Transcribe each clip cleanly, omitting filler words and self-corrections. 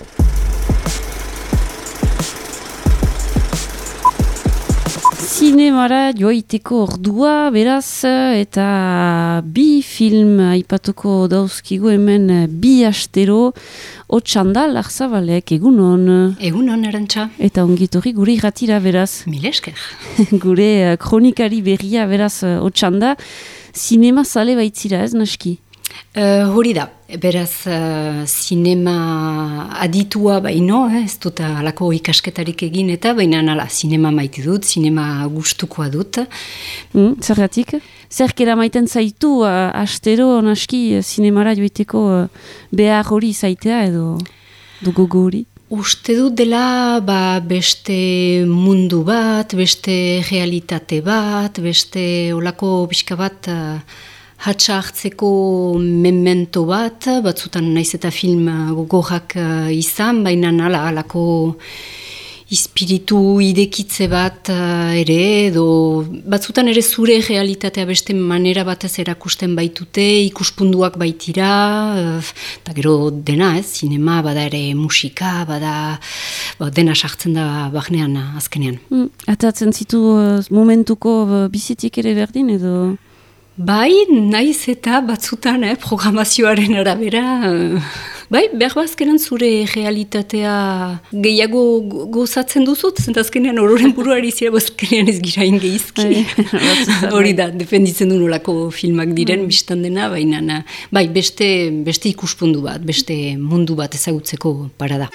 Zinemara joaiteko ordua, beraz, eta bi film aipatuko dauzkigu hemen bi astero, Otsanda, Larzabalek, egunon. Egunon, Arantxa. Eta ongitorri gure irratira, beraz. Mil esker. Gure kronikari berria, beraz, Otsanda, zinema zale baitzira, ez naski? Hori da, beraz, zinema aditua baino, ez dut alako ikasketarik egin eta baina nala, zinema maite dut, zinema gustukoa dut. Zergatik? Zerkera maiten zaitu, astero naski zinemara joiteko behar hori zaitea edo gogo hori? Uste dut dela beste mundu bat, beste realitate bat, beste olako pixka bat hatsa hartzeko memento bat, batzutan naiz eta film gogorrak izan, baina alako espiritu idekitze bat ere, edo batzutan ere zure realitatea beste manera batez erakusten baitute, ikuspunduak baitira, eta gero dena ez, zinema, bada ere musika, bada dena sartzen da bahnean azkenean. Atatzen zitu momentuko bizitik ere berdin edo? Bai, naiz eta batzutan programazioaren arabera, behar bazkenan zure realitatea gehiago gozatzen duzut, zentazkenean ororen buruari zira bazkenean ez gira ingeizki. Hori da, defenditzen du nolako filmak diren, biztan dena, baina beste ikuspundu bat, beste mundu bat ezagutzeko parada.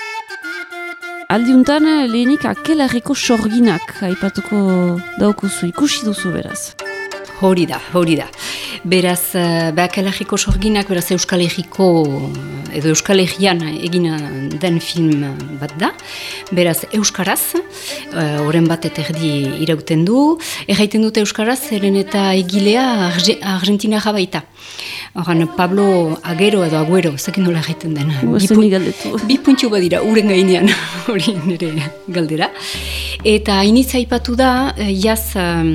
Aldiuntan lehenik Akelarreko sorginak aipatuko daukuzu, ikusi duzu beraz. Hori da. Beraz, Akelarreko sorginak, beraz Euskal Herriko, edo Euskal Herrian egin den film bat da. Beraz, Euskaraz, oren bat eta erdi irauten du. Erraiten dute Euskaraz, eren eta egilea Argentina jabaita. Horan, Pablo Agero edo Aguero, zekin nola erraiten den. Bi puntu badira, uren gainean, hori nire galdera. Eta hainitza aipatu da, jaz,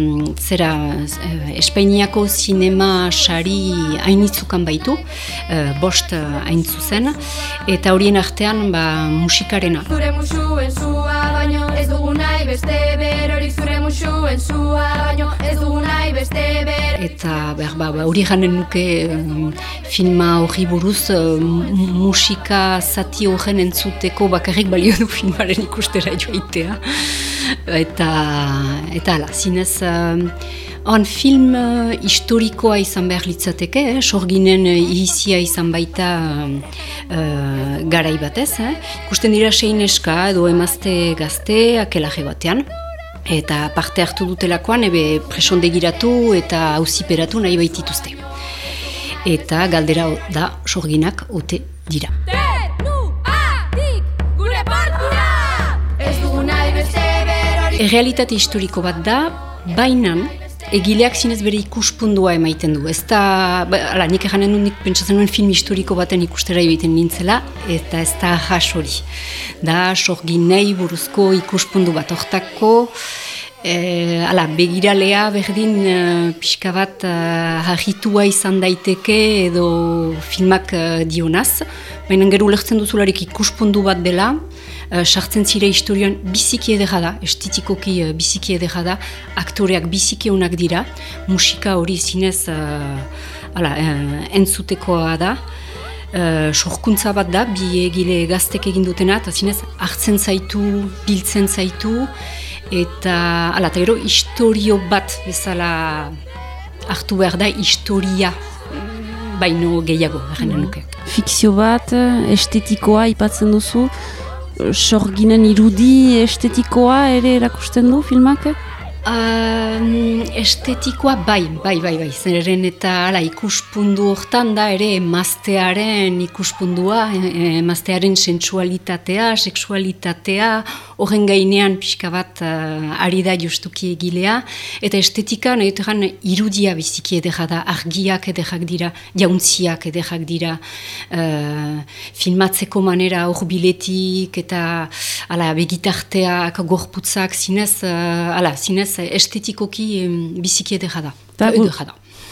Espainiako zinema sari hainitzukan baitu, bost haintzu zen, eta horien artean musikarena. Zure musuen zua, baino ez dugu nahi beste berorik, zure musuen zua, baino ez dugu nahi beste berorik. Eta hori ganen nuke filma hori buruz, musika zati horren entzuteko bakarrik balio du filmaren ikustera joaitea. Eta ala, zinez... film historikoa izan behar litzateke, sorginen ihizia izan baita garai batez. Ikusten dira 6 neska edo emazte gazte Akelarre batean. Eta parte hartu dutelakoan presondegiratu eta auziperatu nahi baitituzte. Eta galdera da sorginak ote dira. Realitate historiko bat da, bainan, egileak zinez bere ikuspundua emaiten du. Ez da, nik eganen dut, nik pentsatzen nuen film historiko baten ikustera egiten nintzela, eta ez da has hori. Da, sorginei buruzko ikuspundu bat. Hortako, begiralea berdin pixka bat harritua izan daiteke edo filmak dionaz, baina gero ulertzen duzularik ikuspundu bat dela, sartzen zire historioan biziki edera da, estetikoki biziki edera da, aktoreak biziki onak dira, musika hori zinez entzutekoa da, sorkuntza bat da, bi egile gaztek egin dutena, eta zinez hartzen zaitu, biltzen zaitu, eta gero historio bat bezala hartu behar da, historia baino gehiago, errenen nuke. Fikzio bat, estetikoa ipatzen duzu, sorginen irudi estetikoa ere erakusten du filmak? Estetikoa bai. Zeren eta ikuspundu hortan da ere emaztearen ikuspundua, emaztearen sensualitatea, sexualitatea, horren gainean pixka bat ari da justuki egilea, eta estetika nahi dutean irudia biziki edera da, argiak ederrak dira, jauntziak ederrak dira, filmatzeko manera horbiletik, eta begitarteak, gorputzak, zinez estetikoki biziki edera da.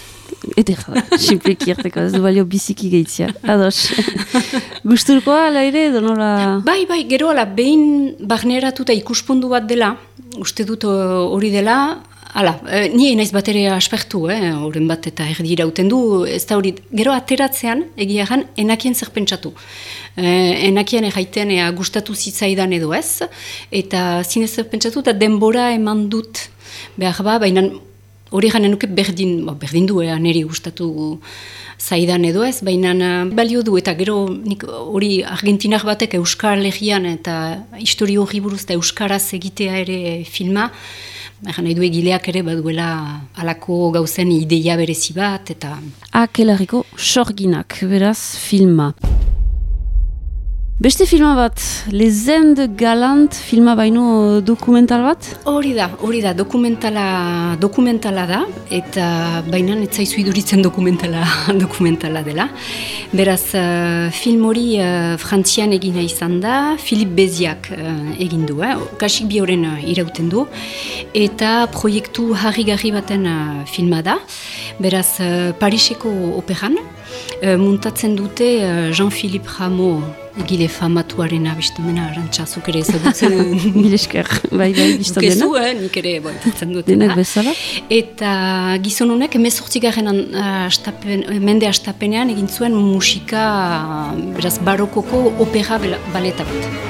Ederra da, simpleki erteko, ez du balio biziki gehitzia. Ados. Gusturkoa, ala ere, edo nola... Bai, gero ala, behin barneratuta ikuspundu bat dela, uste dut hori dela, hala, ni naiz bat ere aspertu, horren bat eta erdi irauten du, ez da hori, gero ateratzean, egia egan, enakien zer pentsatu. Enakien erraiten gustatu zitzaidan edo ez, eta zinez zer pentsatu, eta denbora eman dut, behar ba, baina hori gana nuke berdin du, niri gustatu zaidan edo ez, baina balio du, eta gero nik hori Argentinak batek Euskal Herrian eta historio hori buruz eta Euskaraz egitea ere filma, nahi du egileak ere baduela halako gauzen ideia berezi bat, eta... Akelarriko Sorginak, beraz, filma. Beste filma bat, Les Indes Galant filma baino dokumental bat? Hori da, dokumentala da, eta baina ez zaizu iduritzen dokumentala dela. Beraz, film hori Frantzian egina izan da, Philippe Béziak egin du, kasik bi horren irauten du, eta proiektu harrigarri baten filma da, beraz, Pariseko operan, muntatzen dute Jean-Philippe Rameau, egile famatuaren abizten dena, arantxazuk ere ezagutzen. Milesker, bai, biztan dena. Dukezu, nik ere boitatzen dut. Denak bezala. Eta gizon honek, 18. Mende astapenean egin zuen musika, beraz, barokoko opera baleta bat.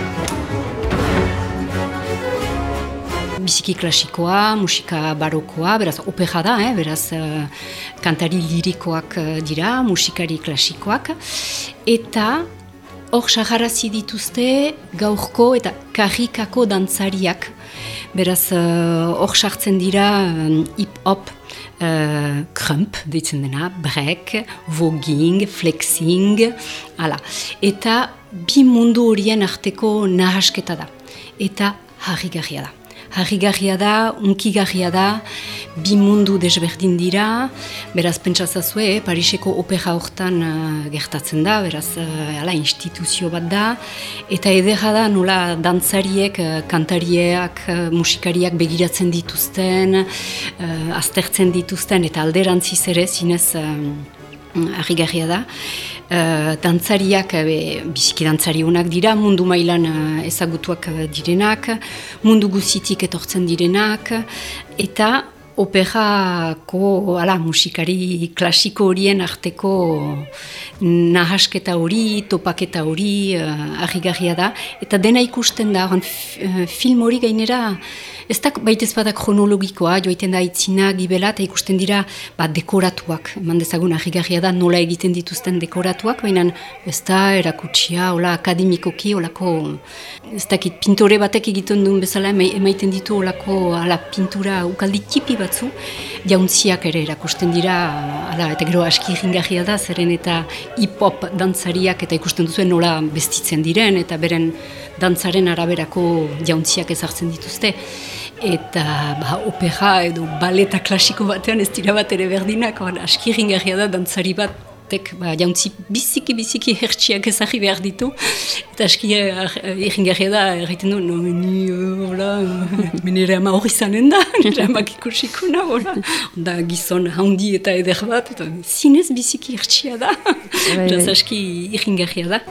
Biziki klasikoa, musika barokoa, beraz, opera da, beraz, kantari lirikoak dira, musikari klasikoak, eta hor sagarazi dituzte gaurko eta karrikako dantzariak, beraz, hor sartzen dira hip-hop, krump, deitzen dena, break, voguing, flexing, ala. Eta bi mundu horien arteko nahasketa da, eta harrigarria da. Harrigarria da, unkigarria da, bi mundu desberdin dira, beraz pentsazazue, Pariseko opera hortan gertatzen da, beraz instituzio bat da, eta ederra da nola dantzariek, kantariak, musikariak begiratzen dituzten, aztertzen dituzten, eta alderantziz ere, zinez harrigarria da. Dantzariak, biziki dantzari honak dira, mundu mailan ezagutuak direnak, mundu guzitik etortzen direnak, eta operako musikari klasiko horien arteko nahasketa hori, topaketa hori, harrigarria da, eta dena ikusten da, film hori gainera, ez da baitez bada kronologikoa, joaiten da itzina, gibela, eta ikusten dira dekoratuak, eman dezagun harrigarria da, nola egiten dituzten dekoratuak, baina ez da erakutsia, hola akademikoki, holako, ez dakit, pintore batek egiten duen bezala, emaiten ditu holako pintura ukaldi tipi batzu, jauntziak ere erakusten dira, eta gero aski irringarria da, zeren eta hip-hop dantzariak eta ikusten duzuen nola bestitzen diren, eta beren dantzaren araberako jauntziak ezartzen dituzte. Eta opera edo baleta klasiko batean ez dira bat ere berdinak, aski irringarria da dantzari batek jauntzi biziki hertsiak ezagri behar ditu, eta aski irringarria da erraiten du, nire ama hori zanen da, nire amak ikusikuna, da gizon handi eta eder bat, eta zinez biziki hertsia da, eta aski irringarria da.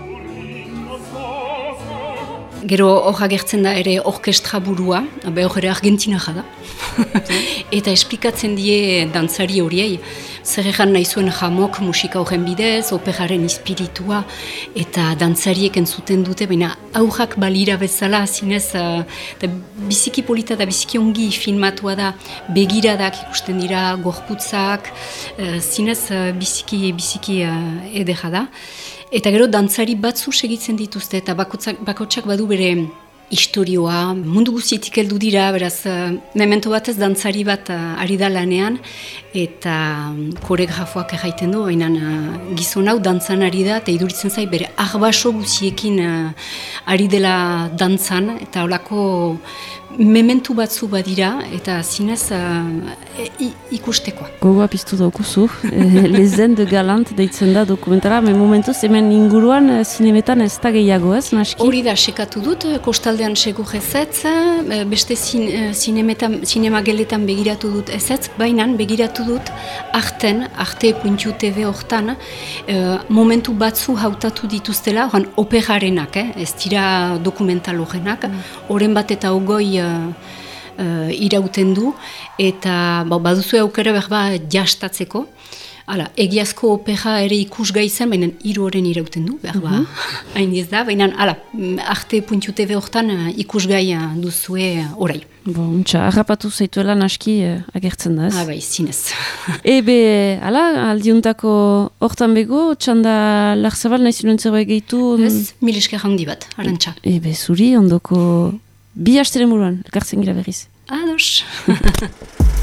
Gero hor agertzen da ere orkestra burua, hor ere Argentina da. Eta esplikatzen die dantzari horiei, zer egan nahi zuen jamok musika horren bidez, operaren espiritua, eta dantzariek entzuten dute, baina aurrak balira bezala, zinez, biziki polita da, biziki ongi filmatua da, begiradak ikusten dira, gorputzak, zinez biziki edera da. Eta gero dantzari batzu segitzen dituzte, eta bakotsak badu bere historioa, mundu guztietik heldu dira, beraz, memento batez dantzari bat ari da lanean, eta koreografoak erraiten du, baina gizon hau dantzan ari da, eta iduritzen zai bere arbaso guztiekin ari dela dantzan, eta holako mementu batzu badira, eta zinez ikustekoa. Gogoa piztu daukuzu, Les Indes Galant deitzen da dokumentara, momentuz hemen inguruan zinemetan ez da gehiago ez, naski? Hori da, sekatu dut, kostaldean bestaldean segur ezetz, beste zinema geletan begiratu dut ezetz, baina begiratu dut arte.tv hortan momentu batzu hautatu dituztela, operarenak, ez dira dokumental horrenak, horren bat eta ogoi irauten du, eta baduzu aukera berba jastatzeko. Hala, egiazko opera ere ikusgai zen, baina 3 horren irauten du, berba, hain ez da, baina arte.tv hortan ikusgai duzue orai. Untxa, harrapatu zaituela naski agertzen da, ez? Bai, zinez. Ebe, aldiuntako hortan bego, txanda Larzabal nahi zuen zerbait gehitu? Ez, 1000 esker handi bat, arantxa. Ebe, zuri, ondoko 2 asteren buruan, elkartzen gira berriz. Ados.